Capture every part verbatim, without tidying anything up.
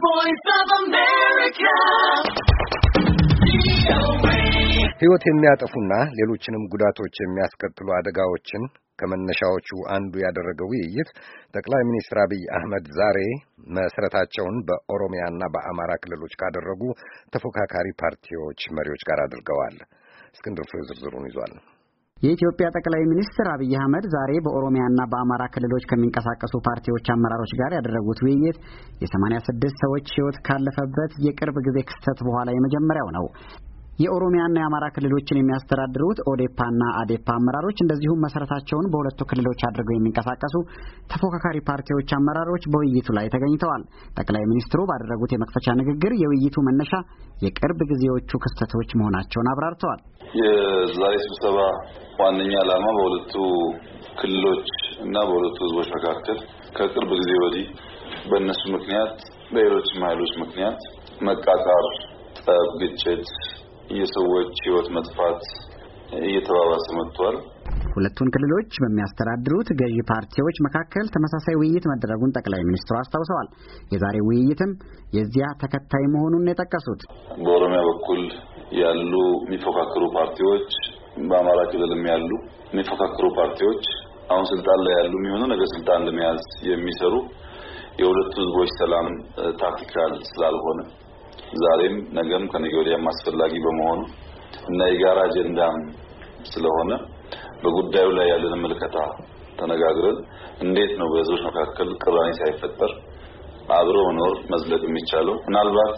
voice of America. ሕይወት የሚያጠፉና ሌሎችንም ጉዳቶች የሚያስከትሉ አደጋዎችን ከመነሻዎቹ አንዱ ያደረገው ውይይት ጠቅላይ ሚኒስትር አብይ አህመድ ዛሬ መሰረታቸውን በኦሮሚያና በአማራ ክልሎች ካደረጉ ተፎካካሪ ፓርቲዎች መሪዎች ጋር አድርገዋል። እስክንድር ፍሬው ዝርዝሩን ይዟል። የኢትዮጵያ ጠቅላይ ሚኒስትር አብይ አህመድ ዛሬ በኦሮሚያና በአማራ ክልሎች ከሚንቀሳቀሱ ፓርቲዎች አመራሮች ጋር ያደረጉት ውይይት የሰማንያ ስድስት ሰዎች ሕይወት ካለፈበት የቅርብ ጊዜ ክስተት በኋላ የመጀመሪያው ነው። የኦሮሚያና የአማራ ክልሎችን የሚያስተዳድሩት ኦዴፓና አዴፓ አመራሮች እንደዚሁም መሰረታቸውን በሁለቱ ክልሎች አድርገው የሚንቀሳቀሱ ተፎካካሪ ፓርቲዎች አመራሮች በውይይቱ ላይ ተገኝተዋል። ጠቅላይ ሚኒስትሩ ባደረጉት የመክፈቻ ንግግር የውይይቱ መነሻ የቅርብ ጊዜዎቹ ክስተቶች መሆናቸውን አብራርተዋል። የዛሬ ስብሰባ ዋነኛ ዓላማ በሁለቱ ክልሎች እና በሁለቱ ህዝቦች መካከል ከቅርብ ጊዜ ወዲህ በእነሱ ምክንያት በሌሎች ኃይሎች ምክንያት መቃቃር፣ ጠብ፣ ግጭት፣ የሰዎች ህይወት መጥፋት እየተባባሰ መጥቷል። ሁለቱን ክልሎች በሚያስተዳድሩት ገዢ ፓርቲዎች መካከል ተመሳሳይ ውይይት መደረጉን ጠቅላይ ሚኒስትሩ አስታውሰዋል። የዛሬ ውይይትም የዚያ ተከታይ መሆኑን የጠቀሱት በኦሮሚያ በኩል ያሉ የሚፎካከሩ ፓርቲዎች፣ በአማራ ክልልም ያሉ የሚፎካከሩ ፓርቲዎች አሁን ስልጣን ላይ ያሉ የሚሆኑ ነገ ስልጣን ለመያዝ የሚሰሩ የሁለቱ ህዝቦች ሰላም ታክቲካል ስላልሆነ ዛሬም ነገም ከነገ ወዲያም አስፈላጊ በመሆኑ እና የጋራ አጀንዳም ስለሆነ በጉዳዩ ላይ ያለን መልከታ ተነጋግረን እንዴት ነው በህዝቦች መካከል ቅራኔ ሳይፈጠር አብሮ መኖር መዝለቅ የሚቻለው። ምናልባት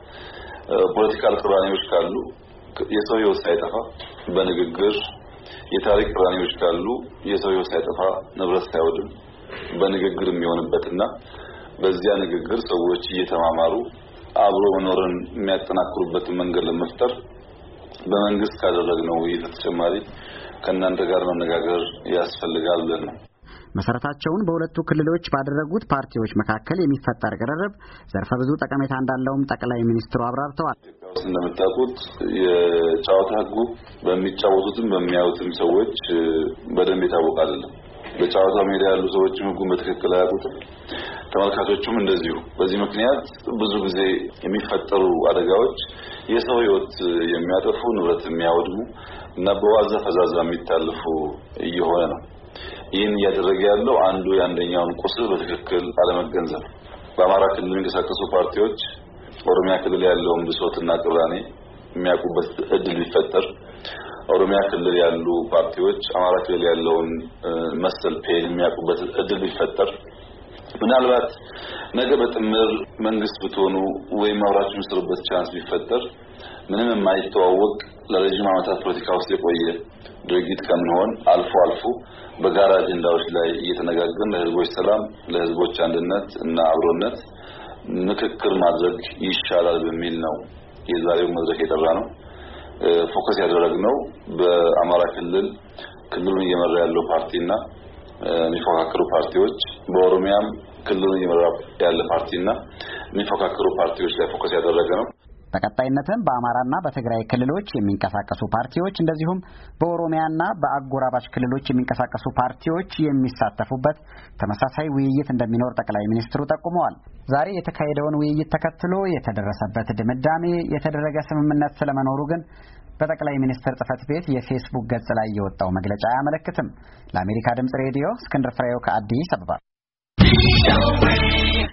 ፖለቲካል ቅራኔዎች ካሉ የሰው ህይወት ሳይጠፋ በንግግር፣ የታሪክ ቅራኔዎች ካሉ የሰው ህይወት ሳይጠፋ ንብረት ሳይወድም በንግግር የሚሆንበትና በዚያ ንግግር ሰዎች እየተማማሩ አብሮ መኖርን የሚያጠናክሩበትን መንገድ ለመፍጠር በመንግስት ካደረግነው ውይይት ተጨማሪ ከእናንተ ጋር መነጋገር ያስፈልጋል ብለን ነው። መሰረታቸውን በሁለቱ ክልሎች ባደረጉት ፓርቲዎች መካከል የሚፈጠር ቅርርብ ዘርፈ ብዙ ጠቀሜታ እንዳለውም ጠቅላይ ሚኒስትሩ አብራርተዋል። እንደምታውቁት የጨዋታ ህጉ በሚጫወቱትም በሚያዩትም ሰዎች በደንብ የታወቀ አይደለም። በጨዋታው ሜዳ ያሉ ሰዎችም ህጉን በትክክል አያውቁትም፣ ተመልካቾቹም እንደዚሁ። በዚህ ምክንያት ብዙ ጊዜ የሚፈጠሩ አደጋዎች የሰው ህይወት የሚያጠፉ፣ ንብረት የሚያወድሙ እና በዋዛ ፈዛዛ የሚታለፉ እየሆነ ነው። ይህን እያደረገ ያለው አንዱ የአንደኛውን ቁስል በትክክል አለመገንዘብ። በአማራ ክልል የሚንቀሳቀሱ ፓርቲዎች ኦሮሚያ ክልል ያለውን ብሶትና ቅራኔ የሚያውቁበት እድል ቢፈጠር፣ ኦሮሚያ ክልል ያሉ ፓርቲዎች አማራ ክልል ያለውን መሰል ፔን የሚያውቁበት እድል ቢፈጠር፣ ምናልባት ነገ በጥምር መንግስት ብትሆኑ ወይም አብራችሁ የምትሰሩበት ቻንስ ቢፈጠር ምንም የማይተዋወቅ ለረጅም ዓመታት ፖለቲካ ውስጥ የቆየ ድርጊት ከምንሆን አልፎ አልፎ በጋራ አጀንዳዎች ላይ እየተነጋገርን ለህዝቦች ሰላም፣ ለህዝቦች አንድነት እና አብሮነት ምክክር ማድረግ ይሻላል በሚል ነው የዛሬው መድረክ የጠራ ነው። ፎከስ ያደረግነው በአማራ ክልል ክልሉን እየመራ ያለው ፓርቲና የሚፎካከሩ ፓርቲዎች፣ በኦሮሚያም ክልሉን እየመራ ያለ ፓርቲና የሚፎካከሩ ፓርቲዎች ላይ ፎከስ ያደረገ ነው። በቀጣይነትም በአማራና በትግራይ ክልሎች የሚንቀሳቀሱ ፓርቲዎች እንደዚሁም በኦሮሚያና በአጎራባች ክልሎች የሚንቀሳቀሱ ፓርቲዎች የሚሳተፉበት ተመሳሳይ ውይይት እንደሚኖር ጠቅላይ ሚኒስትሩ ጠቁመዋል። ዛሬ የተካሄደውን ውይይት ተከትሎ የተደረሰበት ድምዳሜ የተደረገ ስምምነት ስለመኖሩ ግን በጠቅላይ ሚኒስትር ጽሕፈት ቤት የፌስቡክ ገጽ ላይ የወጣው መግለጫ አያመለክትም። ለአሜሪካ ድምጽ ሬዲዮ እስክንድር ፍሬው ከአዲስ አበባ